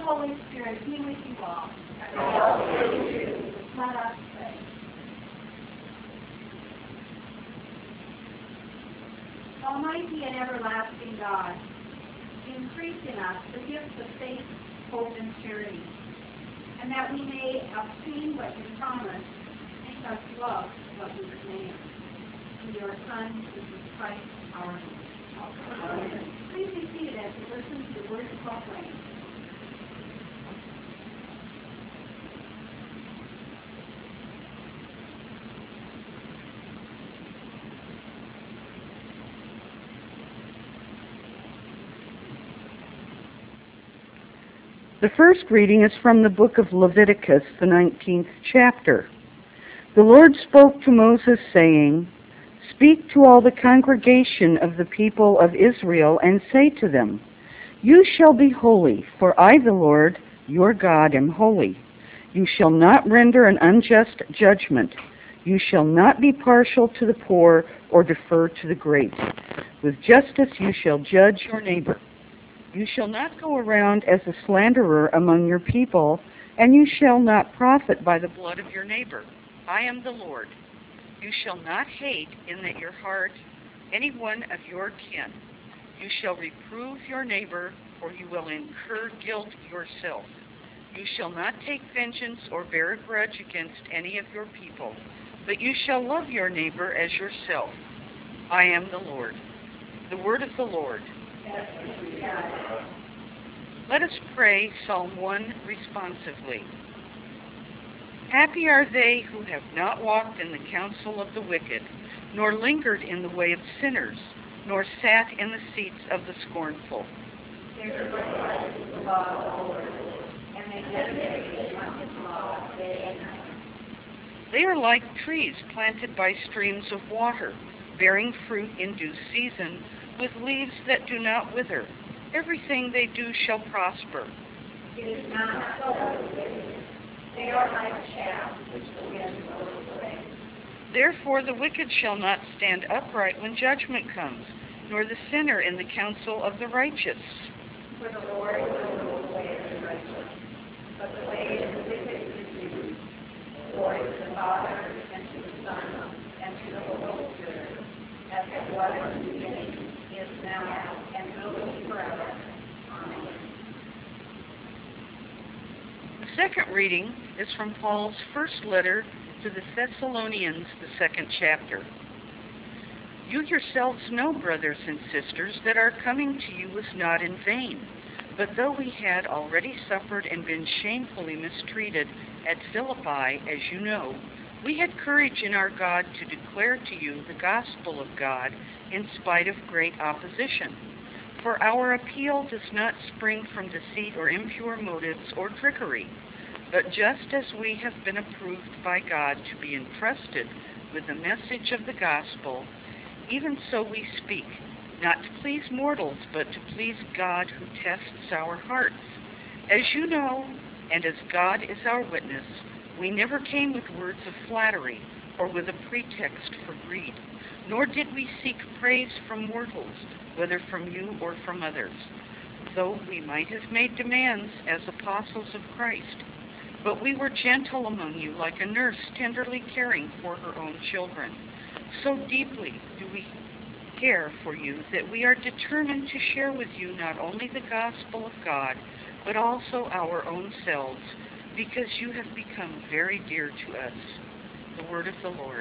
Holy Spirit be with you all. Let us pray. Almighty and everlasting God, increase in us the gifts of faith, hope, and charity, and that we may obtain what you promise, make us love what you command. Through your Son, Jesus Christ, our Lord. Amen. Please be seated as we listen to the words of proclaim. The first reading is from the book of Leviticus, the 19th chapter. The Lord spoke to Moses, saying, "Speak to all the congregation of the people of Israel, and say to them, You shall be holy, for I, the Lord, your God, am holy. You shall not render an unjust judgment. You shall not be partial to the poor or defer to the great. With justice you shall judge your neighbor. You shall not go around as a slanderer among your people, and you shall not profit by the blood of your neighbor. I am the Lord. You shall not hate in your heart any one of your kin. You shall reprove your neighbor, or you will incur guilt yourself. You shall not take vengeance or bear a grudge against any of your people, but you shall love your neighbor as yourself. I am the Lord." The word of the Lord. Let us pray Psalm 1 responsively. Happy are they who have not walked in the counsel of the wicked, nor lingered in the way of sinners, nor sat in the seats of the scornful. They are like trees planted by streams of water, bearing fruit in due season, with leaves that do not wither. Everything they do shall prosper. It is not so. They are like chaff which the wind blows away. Therefore the wicked shall not stand upright when judgment comes, nor the sinner in the counsel of the righteous. For the Lord will know the way of the righteous, but the way of the wicked is doomed. Glory to the Father, and to the Son, and to the Holy Spirit, as it was in the beginning, is now, and will be forever. Amen. The second reading is from Paul's first letter to the Thessalonians, the second chapter. You yourselves know, brothers and sisters, that our coming to you was not in vain. But though we had already suffered and been shamefully mistreated at Philippi, as you know, we had courage in our God to declare to you the gospel of God in spite of great opposition. For our appeal does not spring from deceit or impure motives or trickery, but just as we have been approved by God to be entrusted with the message of the gospel, even so we speak, not to please mortals, but to please God who tests our hearts. As you know, and as God is our witness, we never came with words of flattery or with a pretext for greed, nor did we seek praise from mortals, whether from you or from others, though we might have made demands as apostles of Christ. But we were gentle among you, like a nurse tenderly caring for her own children. So deeply do we care for you that we are determined to share with you not only the gospel of God, but also our own selves, because you have become very dear to us. The word of the Lord.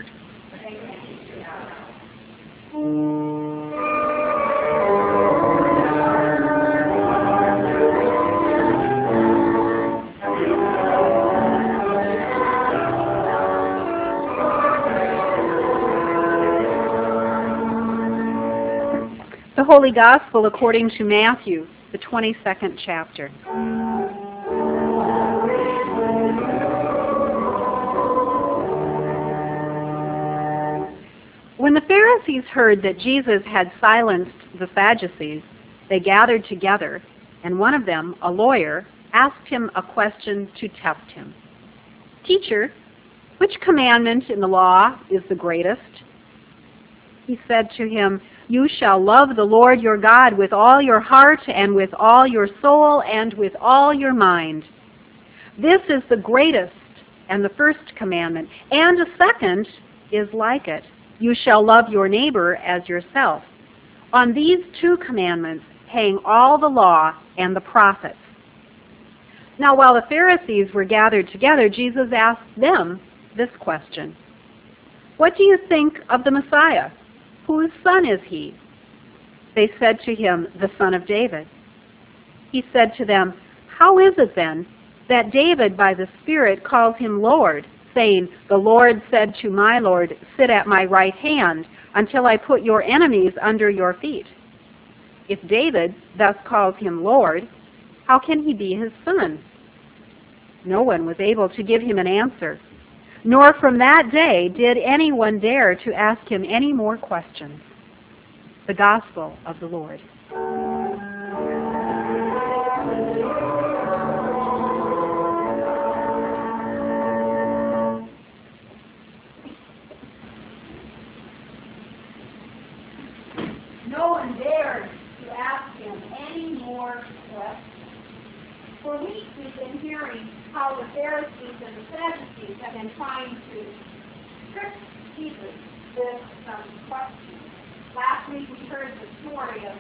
The Holy Gospel according to Matthew, the 22nd chapter. When the Pharisees heard that Jesus had silenced the Sadducees, they gathered together, and one of them, a lawyer, asked him a question to test him. "Teacher, which commandment in the law is the greatest?" He said to him, You shall love the Lord your God with all your heart and with all your soul and with all your mind. This is the greatest and the first commandment, and a second is like it. You shall love your neighbor as yourself. On these two commandments hang all the law and the prophets. Now, while the Pharisees were gathered together, Jesus asked them this question: What do you think of the Messiah? Whose son is he? They said to him, the son of David. He said to them, How is it then that David by the Spirit calls him Lord, saying, The Lord said to my Lord, Sit at my right hand until I put your enemies under your feet? If David thus calls him Lord, how can he be his son? No one was able to give him an answer, nor from that day did anyone dare to ask him any more questions. The Gospel of the Lord. No one dared to ask him any more questions. For weeks we've been hearing how the Pharisees and the Sadducees have been trying to trick Jesus with some questions. Last week we heard the story of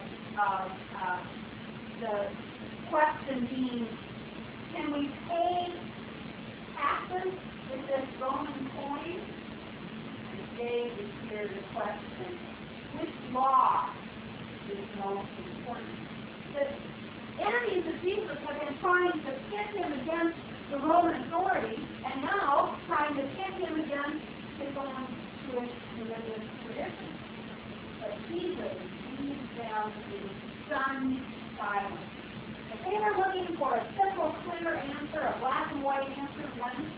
the question being, can we pay taxes with this Roman coin? And today we hear the question, which law is most important? The enemies of Jesus have been trying to pit him against the Roman authority, and now trying to pit him against his own Jewish religious tradition. But Jesus leaves them in stunned silence. If they were looking for a simple, clear answer, a black and white answer, one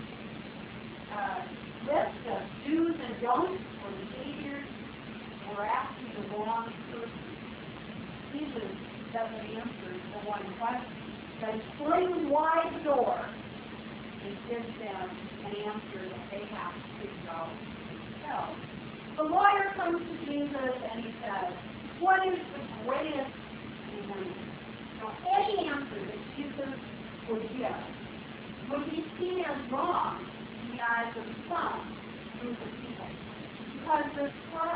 list of do's and don'ts or behaviors, they were asking the wrong person. Jesus doesn't answer the one question, but he flings wide the door and gives them an answer that they have to figure out themselves. The lawyer comes to Jesus and he says, what is the greatest commandment? Now, any answer that Jesus would give would be seen as wrong in the eyes of some group of people. Because the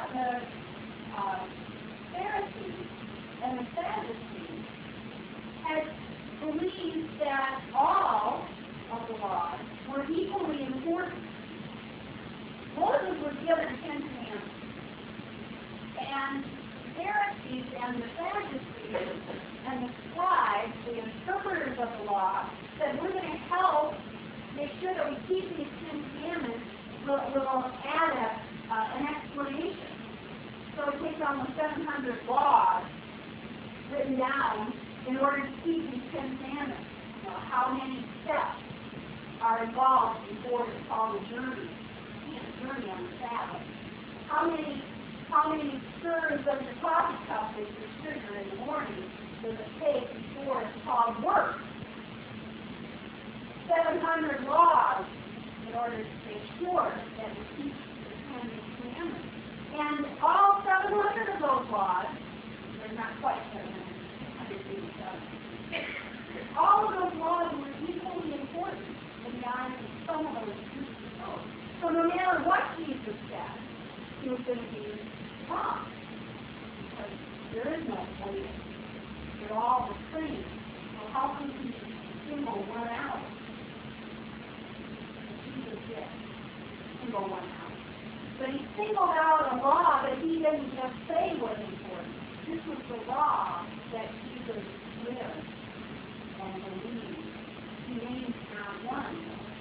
Pharisees and the Sadducees had believed that all of the laws were equally important. Moses was given 10 commandments, and the Pharisees and the Sadducees and the scribes, the interpreters of the law, said we're going to help make sure that we keep these 10 commandments. We'll add an explanation. So it takes almost 700 laws written down in order to keep these 10 commandments. You know, how many steps are involved before it's called a journey? Journey on the Sabbath. How many stirs of the coffee cup with your sugar in the morning does it take before it's called work? 700 laws in order to make sure that we keep the 10 commandments. And all 700 of those laws, they're not quite 700, 187. All of those laws were equally important in the eyes of some of those people. So no matter what Jesus said, he was going to be wrong. Because there is no way. They're all the same. So how can he single one out? Jesus did. Single one out. But he singled out a law that he didn't just say was important. This was the law that Jesus lived and believed. He named not one.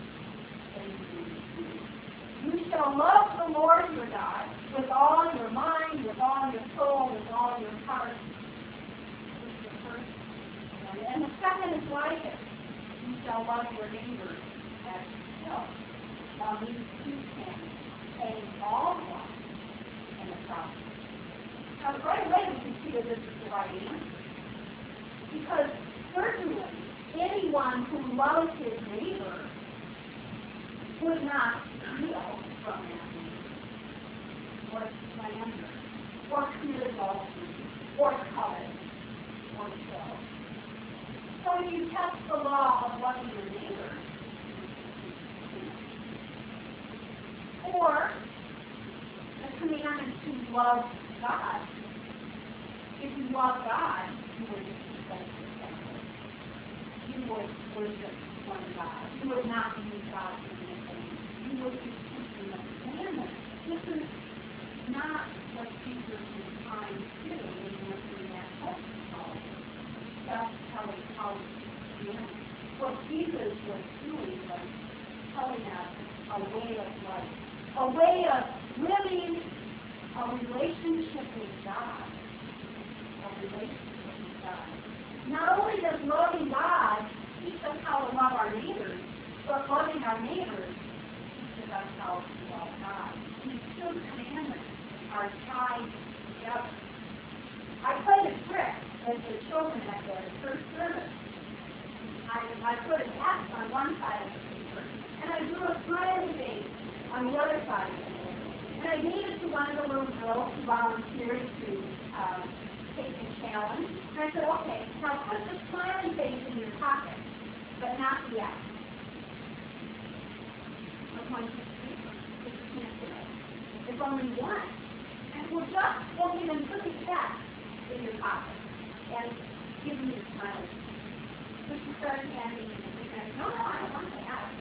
You shall love the Lord your God with all your mind, with all your soul, with all your heart. This is the first one. And the second is like it. You shall love your neighbor as yourself. Now these two things pay all the law and the prophets. Now right away we can see that this is the right answer. Because certainly anyone who loves his neighbor would not steal from them or slander or commit adultery, or covet, or kill. So if you test the law of loving your neighbor, or the commandment to love God, if you love God, you would respect yourself. You would worship one God. You would not use God for anything. You would be keeping the commandments. This is not what Jesus is trying to do when you're looking at protocol. That's telling how to do it. What Jesus was doing was telling us a way of life, a way of living a relationship with God. A relationship with God. Not only does loving God teach us how to love our neighbors, but loving our neighbors teaches us how to love God. These two commandments are tied together. I played a trick with the children at the first service. I put an X on one side of the paper, and I drew a smiley face on the other side of the paper. And I gave it to one of the little girls who volunteered to take the challenge. And I said, okay, now put the smiley face in your pocket, but not the X. With one piece of paper, because you can't do it. There's only one. And we'll even put the X in your pocket and give me the smiley face. So she started handing me the X. No, I don't want the X.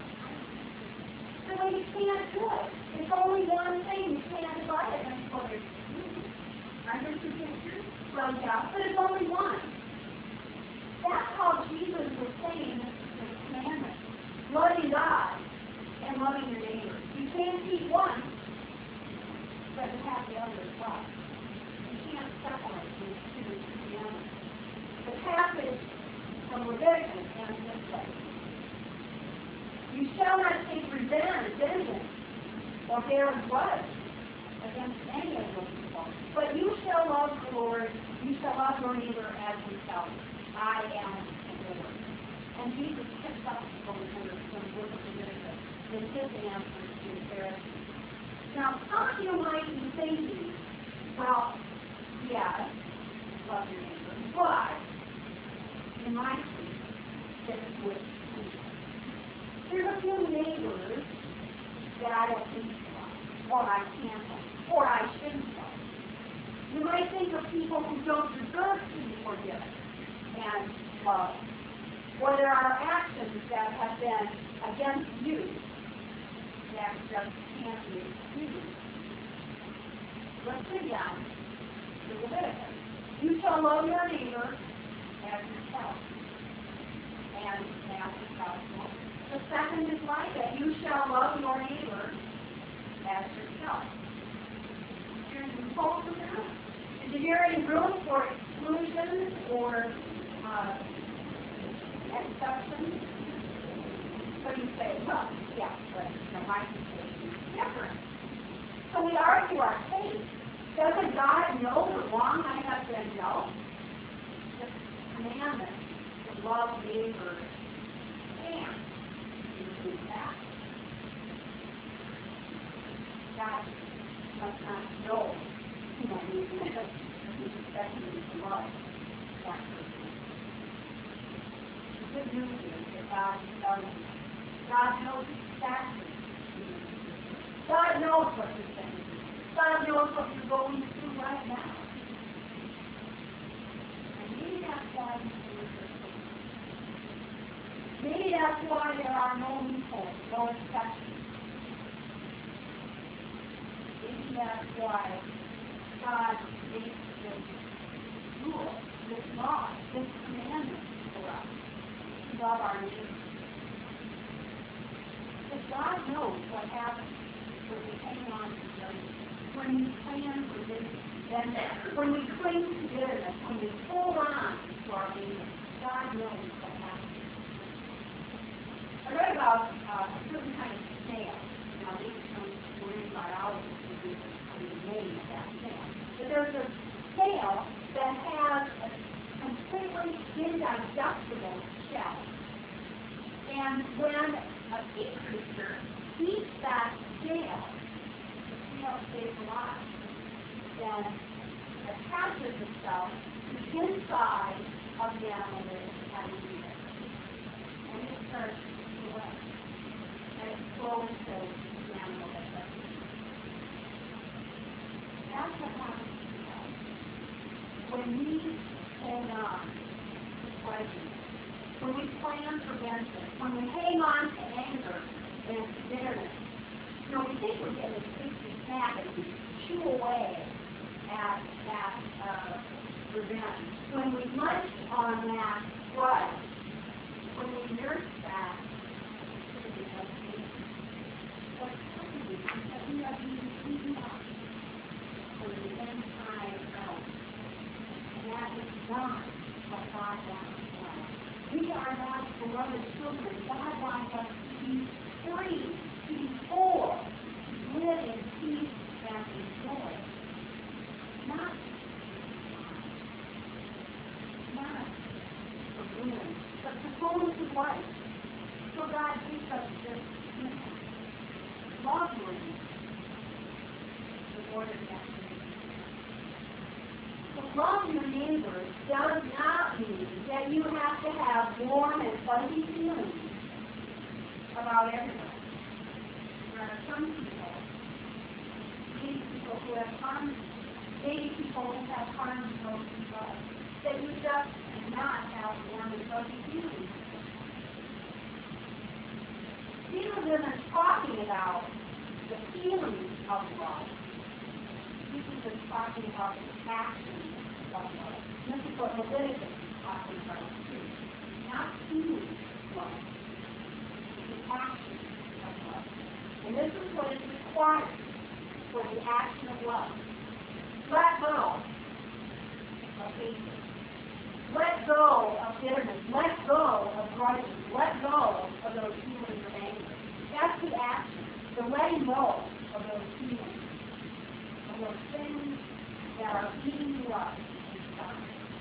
So you can't do it. It's only one thing. You can't divide it into four. Remember two pictures? Well, yeah, but it's only one. That's how Jesus was saying the commandment. Loving God and loving your neighbor. You can't keep one, but you have the other as well. You can't separate these two commandments. The passage from Leviticus ends this way. You shall not take vengeance, or bear grudge against any of those people. But you shall love the Lord, you shall love your neighbor as yourself. I am the Lord. And Jesus picks up those words from the book of Leviticus in his answer to the Pharisees. Now, some of you might be thinking, well, yes, love your neighbor, but in my case, this would there's a few neighbors that I don't think of, or I can't love, or I shouldn't love. You might think of people who don't deserve to be forgiven and loved, or there are actions that have been against you that just can't be excused. Let's dig down to Leviticus. You shall love your neighbor as yourself, and as yourself. The second is like it. You shall love your neighbor as yourself. Is there any room for exclusions or exceptions? So you say, well, yeah, but my situation is different. So we argue our case. Doesn't God know the wrong I have been dealt? The commandment to love neighbors and that. God must not know who I need to know. He's expecting me to love that person. The good news is that God knows you. God knows exactly who you are. God knows what you're saying. God knows what you're going through right now. And maybe that's why you do it. Maybe that's why there are no loopholes, no exceptions. Maybe that's why God makes this rule, this law, this commandment for us to love our neighbors. Because God knows what happens when we hang on to bitterness, when we plan for vengeance, when we cling to bitterness, when we hold on to our neighbors. God knows what happens. I read about a certain kind of snail. Now, maybe some marine biologists would be amazed at that snail. But there's a snail that has a completely indigestible shell. And when a sea creature eats that snail, the snail stays alive. then attaches itself to the inside of the animal that is having it. And it starts to away. And it slowly kills the animal that's having it. That's what happens to us. When we hold on to pleasure, when we plan for vengeance, when we hang on to anger and bitterness, we think we're getting a tasty snack and we chew away at that revenge. When we munch on that grudge, when we nurse that, what's happening is that we are being eaten up from the inside out. And that is not what God wants for us. We are God's beloved children. God wants us to be free, to be whole, to live in peace and in joy. Not for ruin, but for fullness of life. So God gives us this love ring, the Lord of that. To love your neighbor does not mean that you have to have warm and fuzzy feelings about everyone. There are some people, maybe people who have harmed, maybe people who have harmed those people, that you just cannot have warm and fuzzy feelings. Jesus isn't talking about the feelings of love. Jesus is talking about the actions of love. This is what Leviticus is talking about too. Not feelings of love, the actions of love. And this is what is required for the action of love. Let go of hatred. Let go of bitterness. Let go of grudges. Let go of those feelings of anger. That's the action. The letting go of those feelings, of those things that are eating you up inside.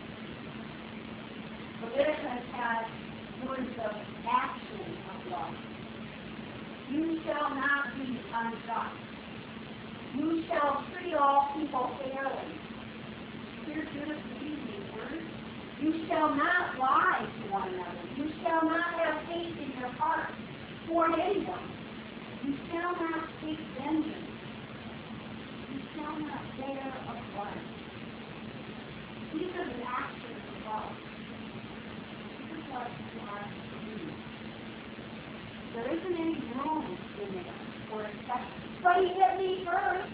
Leviticus has words of action of love. You shall not be unjust. You shall treat all people fairly. Here's Judas these words. You shall not lie to one another. You shall not have hate in your heart toward anyone. You shall not take vengeance. You shall not bear a grudge. These are the actions of love. This is what you are to do. There isn't any room in there for exception. But he hit me first.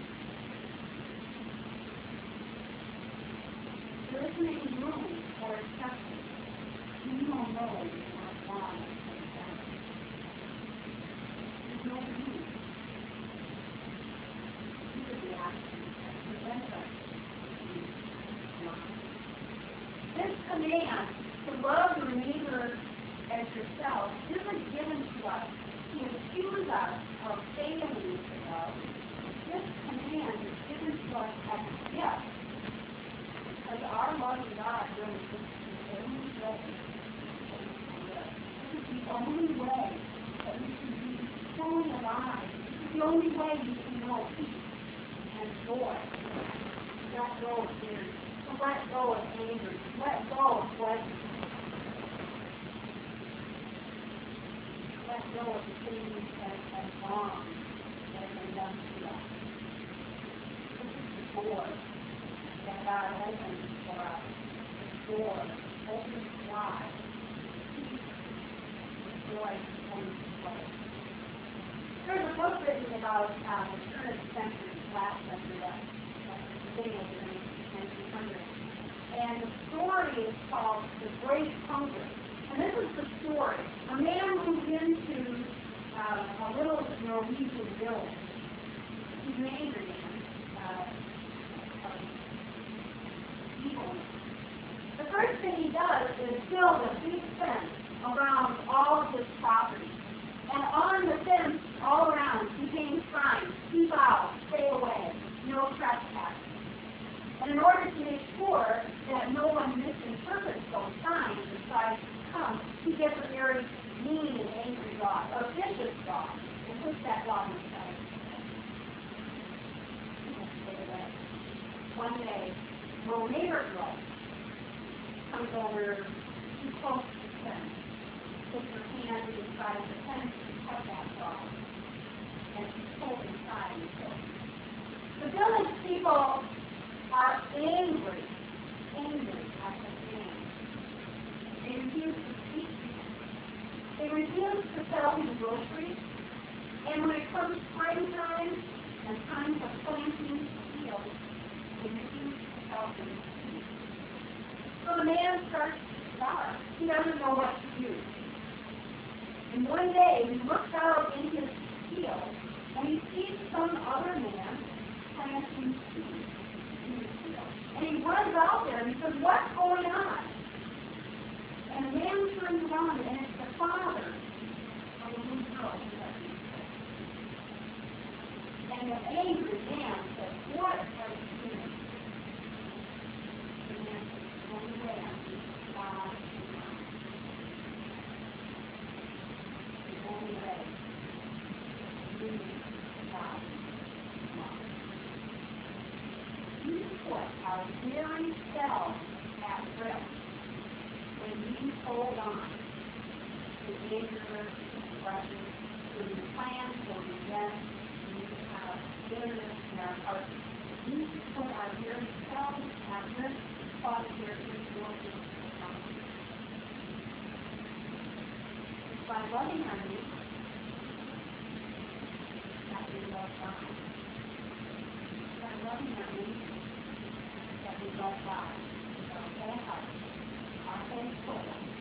There isn't any room for exception. You don't know you're not wrong for exception. There's no room. These are the actions that prevent us from lying. This command to love your neighbor as yourself isn't given to us to accuse us of failing to love. This command is given to us as a gift. Because our loving God really is the only way this is the only way that we can be fully alive. This is the only way we can know peace and joy. To let go of fear, to let go of anger, to let go of pleasure. To let go of the things that have wrong that have been done to us. This is the door that God opens for us. The door opens wide. The joy comes to play. There's a book written about the turn of the century, last century, the beginning of the 1900s. And the story is called The Great Hunger. And this is the story. A man moved into a little Norwegian village. He's an angry man. The first thing he does is build a big fence around all of his property. And on the fence, all around, contains signs: keep out, stay away, no trespassing. And in order to make sure that no one misinterprets those signs and tries to come, he gets a very mean and angry dog, a vicious dog, and puts that dog inside. one day, little neighbor girl comes over too close to the fence, puts her hand inside the fence and cut that dog, and she's pulled inside and killed. The village people are angry at the man. They refuse to speak to him. They refuse to sell him groceries. And when it comes springtime and time for planting fields, they refuse to sell him seeds. So the man starts to starve. He doesn't know what to do. And one day he looks out in his field and he sees some other man planting seeds in his field. And he runs out there and he says, "What's going on?" And the man turns around and it's the father of the little girl who has been killed. And the angry man says, "What are you doing?" The man says, "The only way I'm going to God is mine. The only way is really God is mine." You put our very selves at risk when you hold on to anger, depression, to the plans for revenge, and you have bitterness in our hearts. We put our very selves at risk because there is working to come. It's by loving our neighbor that we love God. It's by loving our neighbor that we love God with our whole heart, our whole soul,